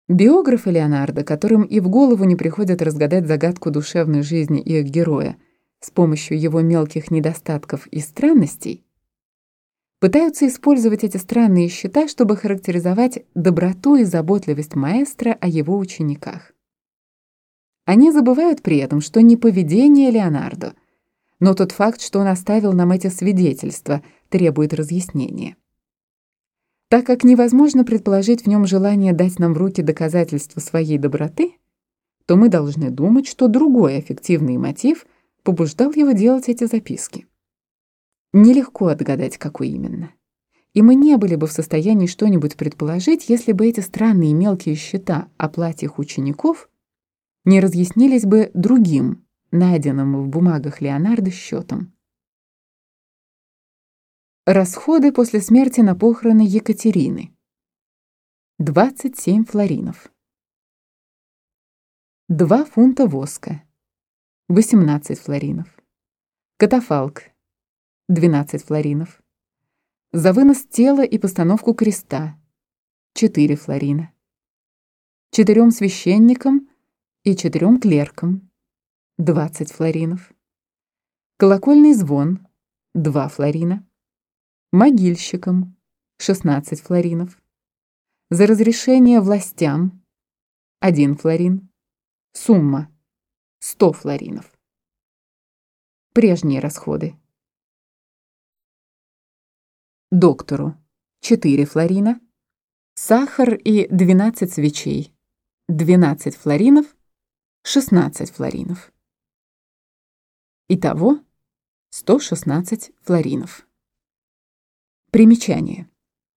Биографы Леонардо, которым и в голову не приходит разгадать загадку душевной жизни их героя с помощью его мелких недостатков и странностей, пытаются использовать эти странные счета, чтобы характеризовать доброту и заботливость маэстро о его учениках. Они забывают при этом, что не поведение Леонардо, но тот факт, что он оставил нам эти свидетельства, требует разъяснения. Так как невозможно предположить в нем желание дать нам в руки доказательства своей доброты, то мы должны думать, что другой аффективный мотив побуждал его делать эти записки. Нелегко отгадать, какой именно. И мы не были бы в состоянии что-нибудь предположить, если бы эти странные мелкие счета о платьях учеников не разъяснились бы другим, найденным в бумагах Леонардо счетом. Расходы после смерти на похороны Екатерины. 27 флоринов. 2 фунта воска. 18 флоринов. Катафалк. 12 флоринов. За вынос тела и постановку креста. 4 флорина. 4 священникам и 4 клеркам. 20 флоринов. Колокольный звон. 2 флорина. Могильщикам 16 флоринов, за разрешение властям 1 флорин, сумма 100 флоринов. Прежние расходы. Доктору 4 флорина, сахар и 12 свечей 12 флоринов, 16 флоринов. Итого 116 флоринов. Примечание.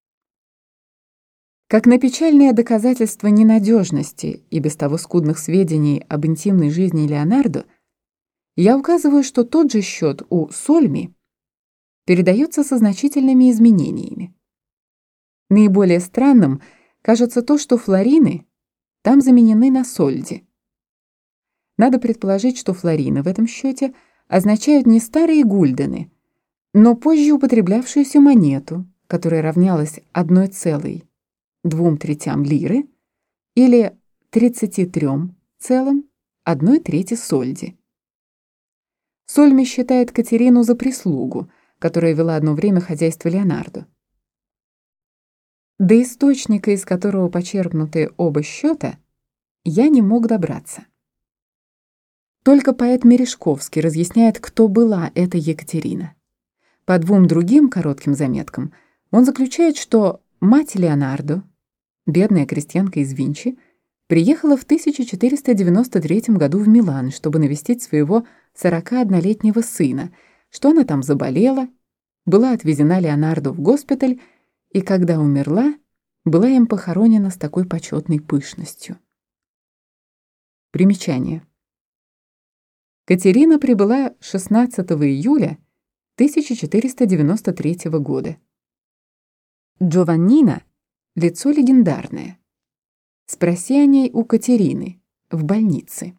Как на печальное доказательство ненадежности и без того скудных сведений об интимной жизни Леонардо, я указываю, что тот же счет у Сольми передается со значительными изменениями. Наиболее странным кажется то, что флорины там заменены на сольди. Надо предположить, что флорины в этом счете означают не старые гульдены, но позже употреблявшуюся монету, которая равнялась 1,2 лиры или 33,1 сольди. Сольми считает Катерину за прислугу, которая вела одно время хозяйство Леонардо. До источника, из которого почерпнуты оба счета, я не мог добраться. Только поэт Мережковский разъясняет, кто была эта Екатерина. По 2 другим коротким заметкам он заключает, что мать Леонардо, бедная крестьянка из Винчи, приехала в 1493 году в Милан, чтобы навестить своего 41-летнего сына, что она там заболела, была отвезена Леонардо в госпиталь и, когда умерла, была им похоронена с такой почетной пышностью. Примечание. Катерина прибыла 16 июля 1493 года. Джованнина — лицо легендарное. Спроси о ней у Катерины в больнице.